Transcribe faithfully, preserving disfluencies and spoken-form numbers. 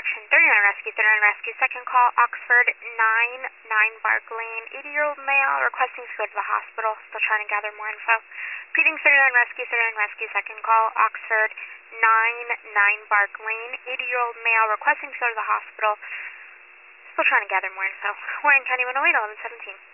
Correction, thirty-nine Rescue, thirty-nine Rescue, second call, Oxford, nine, nine Bark Lane, eighty-year-old male requesting to go to the hospital, still trying to gather more info. Repeating, thirty-nine Rescue, thirty-nine Rescue, second call, Oxford, nine, nine Bark Lane, eighty-year-old male requesting to go to the hospital, still trying to gather more info. Warren County one oh eight, eleven seventeen.